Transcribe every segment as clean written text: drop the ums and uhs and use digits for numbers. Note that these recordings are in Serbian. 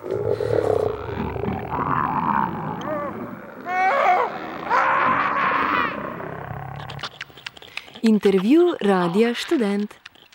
Intervju Radija Študent.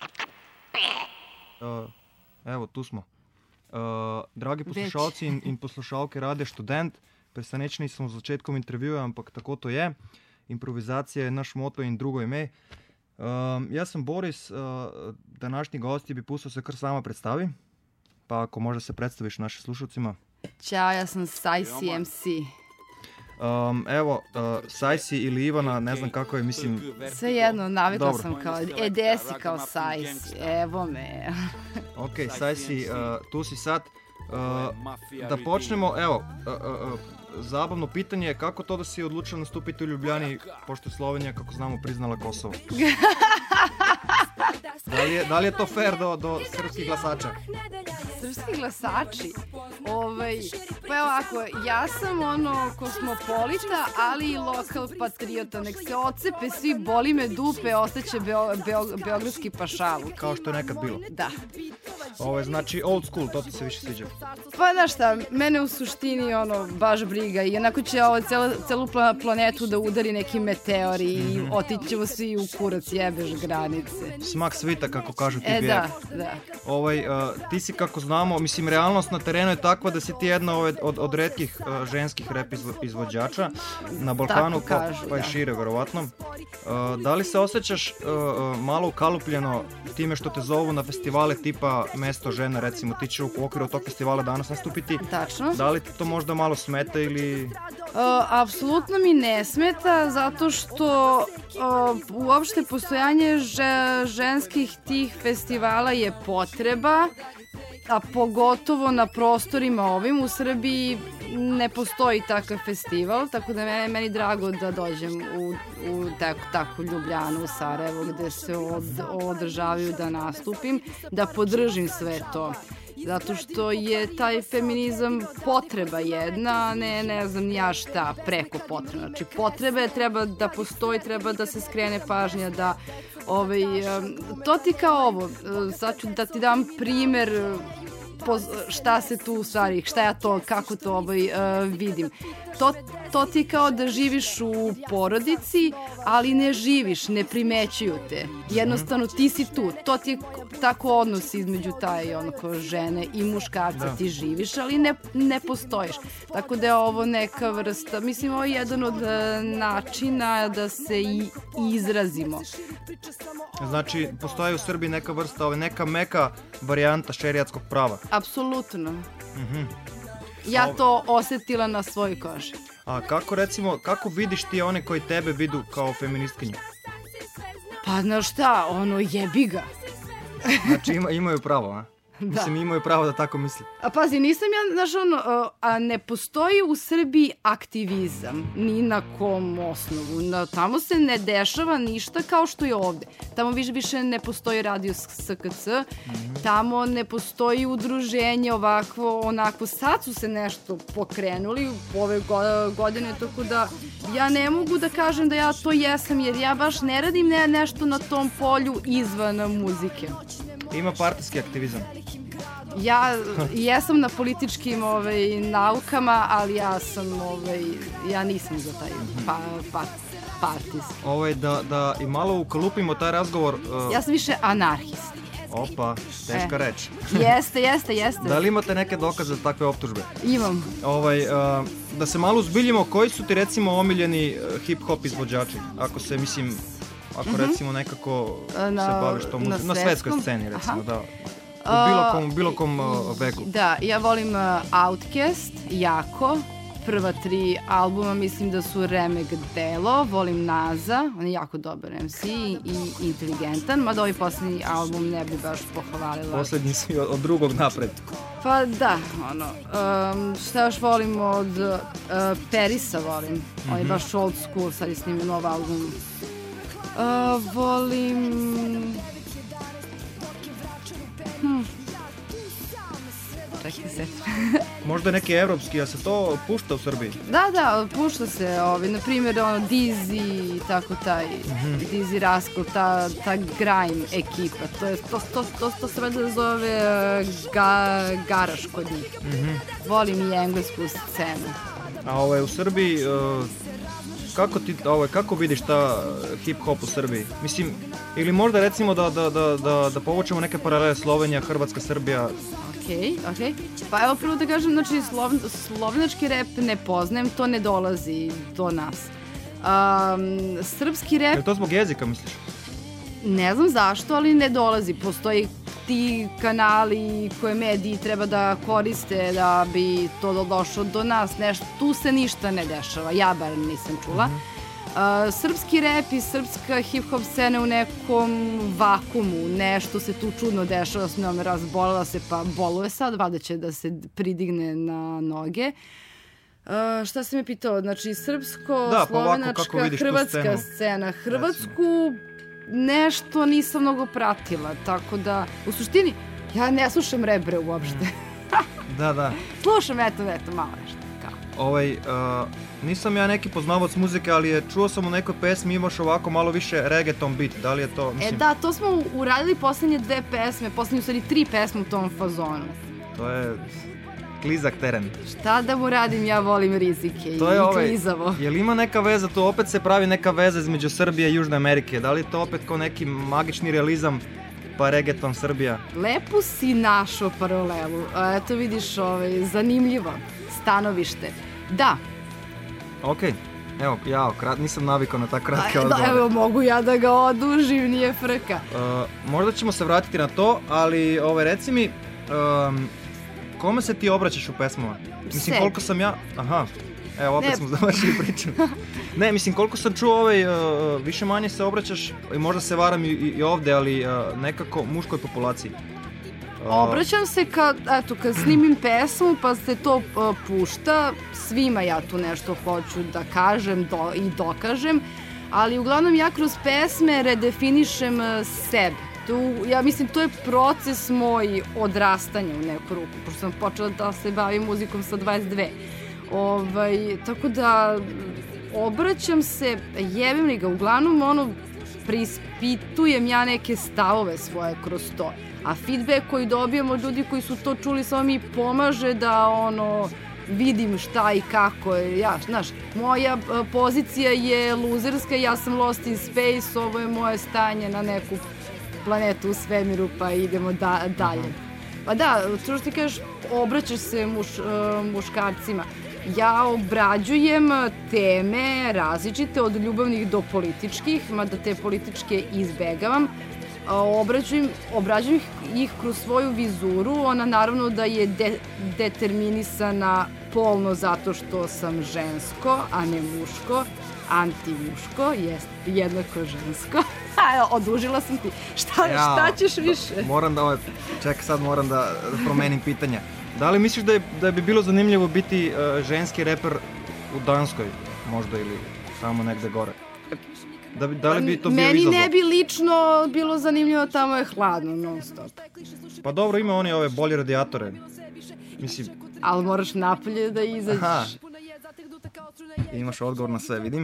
Evo, tu smo. Dragi poslušalci in poslušalke Radia Študent, presenečeni smo z začetkom intervjuja, ampak tako to je. Improvizacija je naš moto in drugo ime. Jaz sem Boris, današnji gosti bi pustio se kar sama predstavi. Pa ako možda se predstaviš našim slušalcima. Ćao, ja sam Sajsi MC. Evo, Sajsi ili Ivana, ne znam kako je, mislim... Sve jedno, navikla sam kao, desi kao Sajsi, evo me. Ok, Sajsi, tu si sad. Da počnemo, evo, zabavno pitanje je kako to da si odlučila nastupiti u Ljubljani, pošto je Slovenija, kako znamo, priznala Kosovo? Da li je to fair do srpskih glasača? Srpski glasači? Pa evo ovako, ja sam kosmopolita, ali i lokal patriota. Nek se ocepe svi, boli me dupe, ostaće beogradski pašaluk. Kao što je nekad bilo? Da. Znači old school, to ti se više sviđa? Pa znaš šta, mene u suštini baš briga i onako će celu planetu da udari neki meteor i otići ćemo svi u kurac, jebeš granice. Smak svita, kako kažu ti bijek. Da. Ti si, kako znamo, mislim, realnost na terenu je takva da si ti jedna od retkih ženskih rap izvođača na Balkanu, pa i šire, verovatno. Da li se osjećaš malo ukalupljeno time što te zovu na festivale tipa Mesto žena, recimo, ti će u okviru tog festivala danas nastupiti? Tačno. Da li ti to možda malo smeta ili... Apsolutno mi ne smeta, zato što uopšte postojanje ženskih tih festivala je potreba, a pogotovo na prostorima ovim u Srbiji ne postoji takav festival, tako da je meni drago da dođem u takvu Ljubljanu, u Sarajevo, gde se održavaju da nastupim, da podržim sve to. Zato što je taj feminizam potreba jedna, a ne znam ni ja šta preko potreba. Znači potrebe treba da postoji, treba da se skrene pažnja, da to ti kao ovo, sad ću da ti dam primer šta se tu u stvari, šta ja to, kako to vidim. To ti kao da živiš u porodici, ali ne živiš, ne primećuju te. Jednostavno ti si tu. To ti je tako odnos između žene i muškarca. Ti živiš, ali ne postojiš. Tako da je ovo neka vrsta, mislim, ovo je jedan od načina da se i izrazimo. Znači, postoji u Srbiji neka vrsta, neka meka varijanta šerijatskog prava. Apsolutno. Ja to osjetila na svojoj koži. A kako vidiš ti one koji tebe vidu kao feministkinju? Pa znaš šta, jebi ga. Znači imaju pravo, a? Da. Mislim, imaju pravo da tako misli. A pazi, nisam ja, znaš ne postoji u Srbiji aktivizam, ni na kom osnovu. Tamo se ne dešava ništa kao što je ovde. Tamo više ne postoji radio SKC, tamo ne postoji udruženje ovakvo, onako. Sad su se nešto pokrenuli ove godine, tako da ja ne mogu da kažem da ja to jesam, jer ja baš ne radim nešto na tom polju izvan muzike. Ima partijski aktivizam. Ja jesam na političkim naukama, ali ja nisam za taj partijski. Da i malo ukalupimo taj razgovor. Ja sam više anarhist. Opa, teška reč. Jeste. Da li imate neke dokaze za takve optužbe? Imam. Da se malo uzbiljimo, koji su ti recimo omiljeni hip-hop izvođači? Ako recimo nekako se baviš tom muzikom, na svetskoj sceni recimo, da. U bilo kom veku. Da, ja volim Outkast, jako. Prva 3 albuma mislim da su remek delo. Volim Naza, on je jako dobar MC i inteligentan, mada ovaj posljednji album ne bi baš pohvalila. Posljednji si od drugog napred. Pa da, šta još volim od Perisa volim. On je baš old school, sad je snimio nov album. Volim... čekaj se. Možda neki evropski, a se to pušta u Srbiji? Da, pušta se, na primjer, Dizzy, tako taj, Dizzy Rascal, ta grime ekipa, to se valjda zove garaž kod njih. Volim i englesku scenu. A u Srbiji, kako vidiš ta hip-hop u Srbiji? Mislim, ili možda recimo da povučemo neke paralele Slovenija, Hrvatska, Srbija. Ok. Pa evo prvo da kažem, znači slovenački rap ne poznajem, to ne dolazi do nas. Srpski rap... Je to zbog jezika, misliš? Ne znam zašto, ali ne dolazi. Postoji ti kanali koje mediji treba da koriste da bi to došlo do nas. Tu se ništa ne dešava, ja bar nisam čula. Srpski rap i srpska hip-hop scena u nekom vakumu, nešto se tu čudno dešava, s njom razbolila se pa boluje sad, valjda će da se pridigne na noge. Šta si me pitao? Znači srpsko, slovenačka, hrvatska scena. Hrvatsku nešto nisam mnogo pratila, tako da u suštini ja ne slušam rebre uopšte. Da. Slušam eto malo nešto. Nisam ja neki poznavac muzike, ali čuo sam u nekoj pesmi imaš ovako malo više reggaeton beat, da li je to, mislim... Da, to smo uradili poslednje 2 pesme, poslednje u stvari 3 pesme u tom fazonu. To je klizak teren. Šta da mu radim, ja volim rizike i klizavo. Je li ima neka veza, to opet se pravi neka veza između Srbije i Južne Amerike, da li je to opet kao neki magični realizam pa reggaeton Srbija? Lepo si našao paralelu, eto vidiš, zanimljivo stanovište. Da. Ok, evo, nisam navikao na tako kratke odgovore. Evo, mogu ja da ga odužim, nije frka. Možda ćemo se vratiti na to, ali reci mi, kome se ti obraćaš u pesmama? Mislim, koliko sam ja... Aha, evo, opet smo završili priču. Ne, mislim, koliko sam čuo više manje se obraćaš, i možda se varam i ovde, ali nekako muškoj populaciji. Obraćam se kad snimim pesmu pa se to pušta, svima ja tu nešto hoću da kažem i dokažem, ali uglavnom ja kroz pesme redefinišem sebe. Ja mislim, to je proces moj odrastanja u neku ruku, pošto sam počela da se bavim muzikom sa 22. Tako da obraćam se, jebim li ga, uglavnom preispitujem ja neke stavove svoje kroz to. A feedback koji dobijemo od ljudi koji su to čuli samo mi pomaže da vidim šta i kako je. Moja pozicija je luzerska, ja sam lost in space, ovo je moje stanje na neku planetu u svemiru pa idemo dalje. Pa da, to što ti kažeš, obraćaš se muškarcima. Ja obrađujem teme različite od ljubavnih do političkih, mada te političke izbegavam. Obrađujem ih kroz svoju vizuru, ona naravno da je determinisana polno zato što sam žensko, a ne muško, antimuško, jest jednako žensko. Odužila sam ti. Šta ćeš više? Sad moram da promenim pitanja. Da li misliš da bi bilo zanimljivo biti ženski reper u Danskoj, možda, ili samo negde gore? Da li bi to bio izazov? Meni ne bi lično bilo zanimljivo, tamo je hladno non stop. Pa dobro, ima oni ove bolje radijatore. Mislim... Ali moraš napolje da izađeš. Aha. Imaš odgovor na sve, vidim.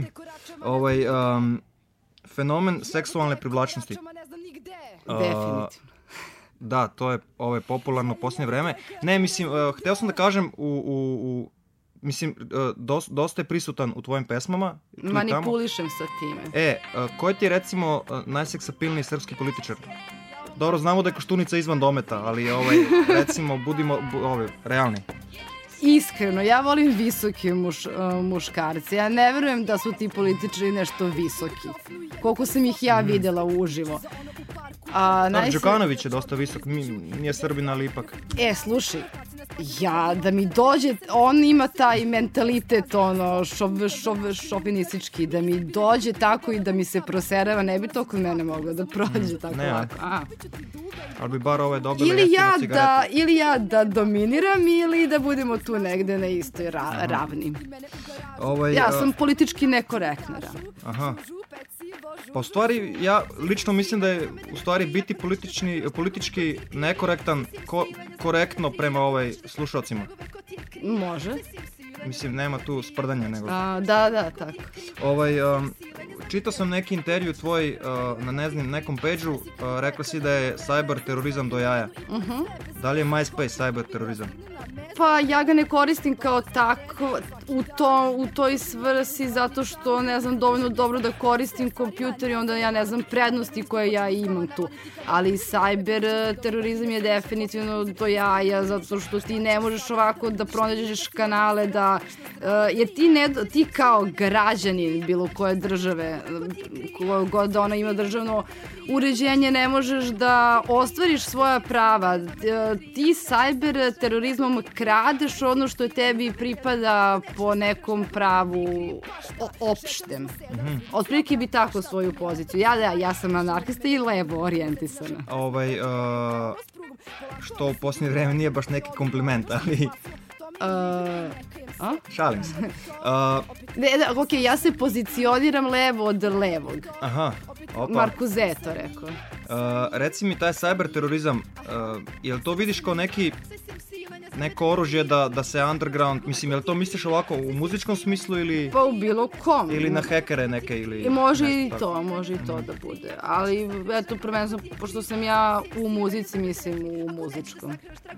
Fenomen seksualne privlačnosti. Definitivno. Da, to je popularno u posljednje vreme. Ne, mislim, hteo sam da kažem mislim, dosta je prisutan u tvojim pesmama. Manipulišem sa time. Koji ti je, recimo, najseksapilniji srpski političar? Dobro, znamo da je Koštunica izvan dometa, ali recimo, budimo realni. Iskreno, ja volim visoke muškarce. Ja ne verujem da su ti političari nešto visoki. Koliko sam ih ja videla uživo. Đukanović je dosta visok, nije Srbin, ali ipak. Slušaj, da mi dođe, on ima taj mentalitet, šovinistički, da mi dođe tako i da mi se proserava, ne bi to kod mene moglo da prođe tako lako. Ali bi bar dobili jeftino cigarete. Ili ja da dominiram, ili da budemo tu negde na istoj ravni. Ja sam politički nekorektna. Aha. Pa u stvari, ja lično mislim da je u stvari biti politički nekorektan, korektno prema slušalcima. Može. Mislim, nema tu sprdanja nego. Da, tako. Čitao sam neki intervju tvoj na nekom page-u, rekla si da je cyber terorizam do jaja. Da li je MySpace cyber terorizam? Pa ja ga ne koristim kao tako u toj svrsi zato što ne znam dovoljno dobro da koristim kompjuter i onda ja ne znam prednosti koje ja imam tu. Ali cyber terorizam je definitivno do jaja zato što ti ne možeš ovako da pronađeš kanale jer ti kao građanin bilo koje države, koja god ona ima državno uređenje, ne možeš da ostvariš svoja prava. Ti cyber terorizmom kradeš ono što tebi pripada po nekom pravu opštem. Otprilike bi tako svoju poziciju. Ja sam anarhista i levo orijentisana. Što u posljednje vreme nije baš neki kompliment, ali... Šalim se. Ok, ja se pozicioniram levo od levog. Aha, opa. Marcuse to rekao. Reci mi, taj cyber terorizam, jel to vidiš kao neko oružje da se underground, mislim, jel to misliš ovako u muzičkom smislu ili... Pa u bilo kom. Ili na hekere neke ili... Može i to da bude, ali eto prvenstveno, pošto sam ja u muzici, mislim u muzičkom.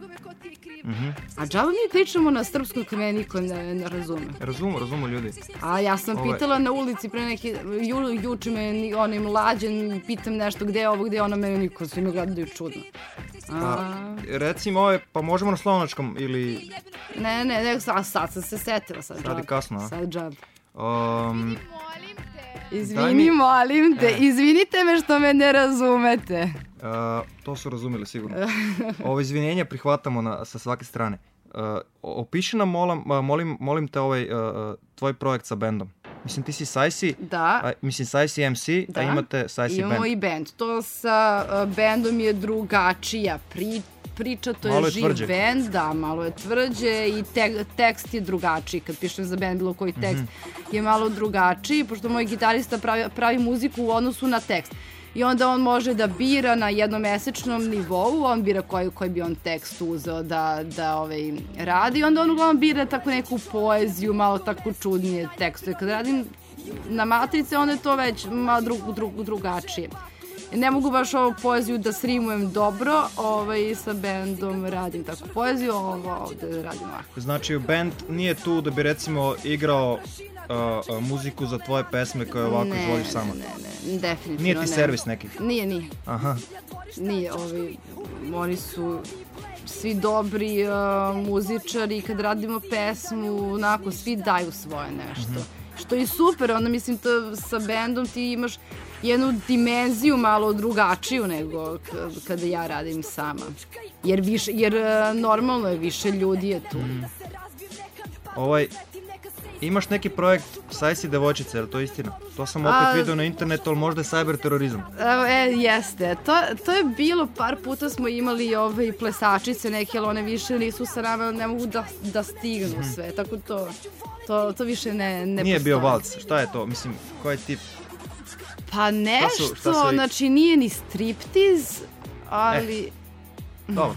A džaba mi pričamo na srpskom koji me niko ne razume. Razumu ljudi. A ja sam pitala na ulici pre juče me onaj mlađen, pitam nešto gde je ovo, gde je ono, mene niko, svi me gledaju čudno. Recimo pa možemo na slovenačkom ili... Ne, sad sam se setila. Sad je kasno, a? Sad džab. Izvinite me što me ne razumete. To su razumeli sigurno. Ovo izvinjenje prihvatamo sa svake strane. Opiši nam, molim te tvoj projekt sa bendom. Mislim, ti si Sajsi, mislim Sajsi MC, a imate Sajsi band. Imamo i band. To sa bandom je drugačija priča, to je živ band, malo je tvrđe i tekst je drugačiji. Kad pišem za band, bilo koji tekst je malo drugačiji, pošto moj gitarista pravi muziku u odnosu na tekst. I onda on može da bira na jednomesečnom nivou, on bira koji bi on tekst uzeo da radi. I onda on uglavnom bira tako neku poeziju, malo tako čudnije tekstove. Kad radim na matrice, onda je to već malo drugačije. Ne mogu baš ovu poeziju da srimujem dobro, sa bendom radim takvu poeziju, ovdje radim ovako. Znači, band nije tu da bi recimo igrao muziku za tvoje pesme koje ovako izvoliš sama? Ne, definitivno nije ti servis neki? Nije. Aha. Nije, oni su svi dobri muzičari i kad radimo pesmu, onako, svi daju svoje nešto. Što je super, onda mislim to sa bendom ti imaš jednu dimenziju malo drugačiju nego kada ja radim sama. Jer normalno je, više ljudi je tu. Imaš neki projekt Sajsi devojčice, je li to istina? To sam opet vidio na internetu, ali možda je cyber terorizam. Jeste. To je bilo, par puta smo imali plesačice neke, ali one više nisu sa nama, ne mogu da stignu sve, tako to više ne postoji. Nije bio valc, šta je to? Mislim, koji je tip? Pa nešto, znači nije ni striptiz, ali... Dobro.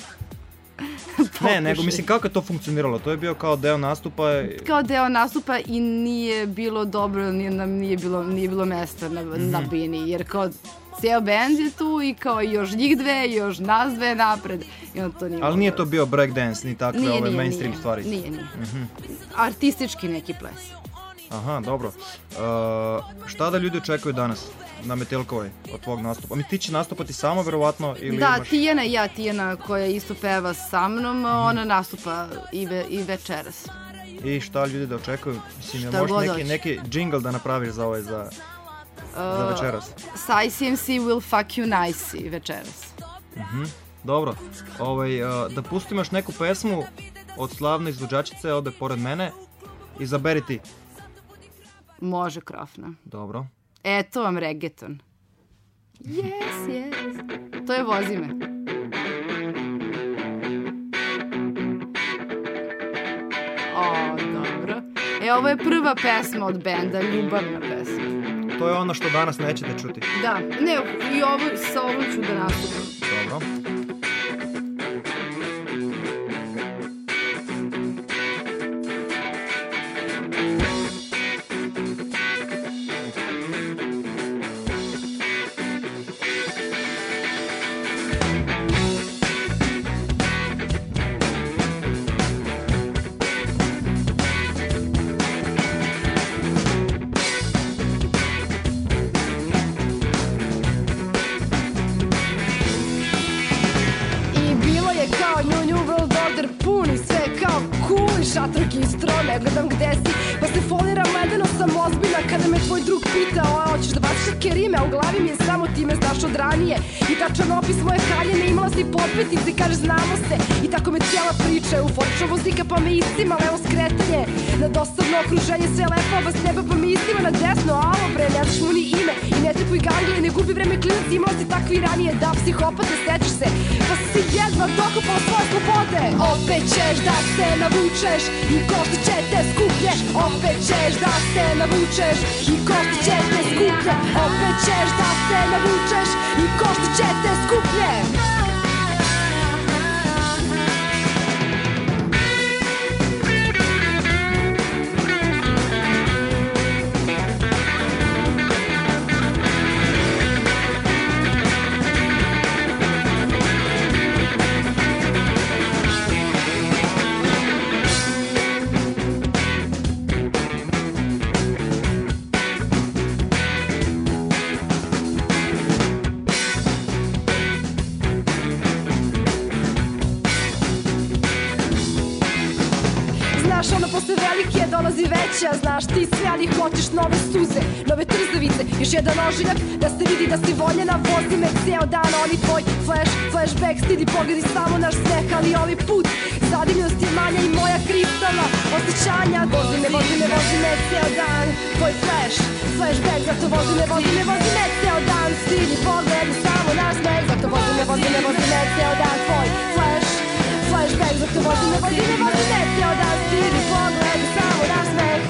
Ne, nego mislim kako je to funkcioniralo, to je bio kao deo nastupa. Kao deo nastupa i nije bilo dobro, nije bilo mesta na bini, jer kao cijel band je tu i kao još njih dve, još nas dve napred. Ali nije to bio breakdance, ni takve mainstream stvari? Nije. Artistički neki ples. Aha, dobro. Šta da ljudi očekuju danas na Metelkovoj od tvog nastupa? Ti će nastupati samo, verovatno? Da, Tijana koja isto peva sa mnom, ona nastupa i večeras. I šta ljudi da očekuju? Mislim, možeš neki jingle da napraviš za večeras? Sajsi MC will fuck you nice večeras. Dobro. Da pustimo još neku pesmu od slavne izvođačice ovde pored mene. Izaberi ti. Može Krofna. Dobro. Eto vam reggaeton. Yes. To je Vozi me. Dobro. Ovo je prva pesma od benda, ljubavna pesma. To je ono što danas nećete čuti. Da, ne, i sa ovom ću da nastupam. Dobro. Šatrki i strome, gledam gde si, pa se foliram ledeno, sam ozbiljna kada me tvoj drug pitao, a hoćeš da baciš kerime, a u glavi mi je samo ti me znaš od ranije i tačan opis moje haljene, imala si potpetnice, kaže znamo se i tako me cijela priča, euforična muzika pa me istima, levo skretanje na dosadno okruženje, sve lepo, a s neba pa me istima na desno, alo bre, ne znaš mu ni ime i ne tripuj gangle, ne gubi vreme klinac, imala si takvi ranije, da psihopate, sećaš se, pa si jedva dokopao svoje slobode, opet ćeš da se navučeš i košta će te skuplje, opet ćeš da se navučeš i košta će te skuplje, opet ćeš da se navučeš i košta će te skuplje. Dolazi veća, znaš ti sve, ali hoćeš nove suze, nove trzavice, još jedan ožiljak, da se vidi da si voljena, vozi me ceo dan, oni tvoj flashback, stidi pogledaj samo naš smeh, ali ovaj put, zadivljenost je manja i moja kristalna osjećanja, vozi me ceo dan, tvoj flashback, zato vozi me ceo dan, stidi pogledaj samo naš smeh, zato vozi me ceo dan, tvoj flashback, zato vozi me ceo dan, stidi pogledaj samo naš smeh.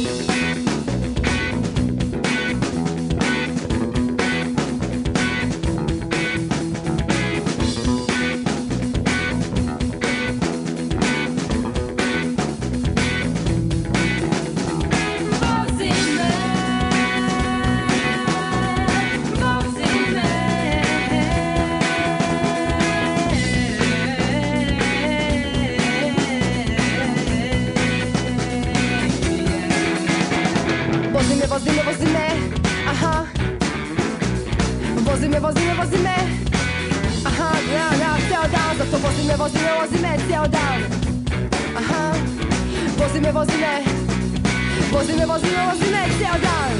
Vozi me, aha. Vozi me, aha, ja, ceo dan, zato vozi me, ceo dan, aha. Vozi me, ceo dan.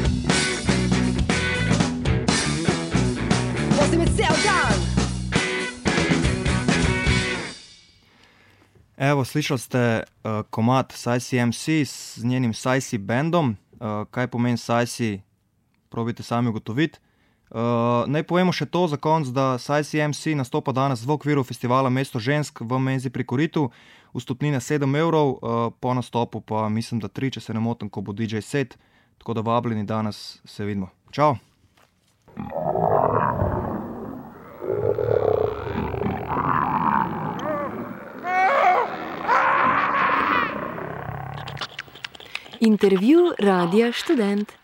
Vozi me ceo dan. Evo, slišali ste komad Sajsi MC s njenim Sajsi bandom. Kaj pomeni Sajsi, probajte sami ugotoviti. Naj povemo še to za konc, da Sajsi MC nastopa danes v okviru festivala Mesto žensk v Menzi pri Koritu. Vstopnina 7 evrov, po nastopu pa mislim, da 3, če se ne motim, ko bo DJ set. Tako da vabljeni, danes se vidimo. Čau! Intervju Radia Študent.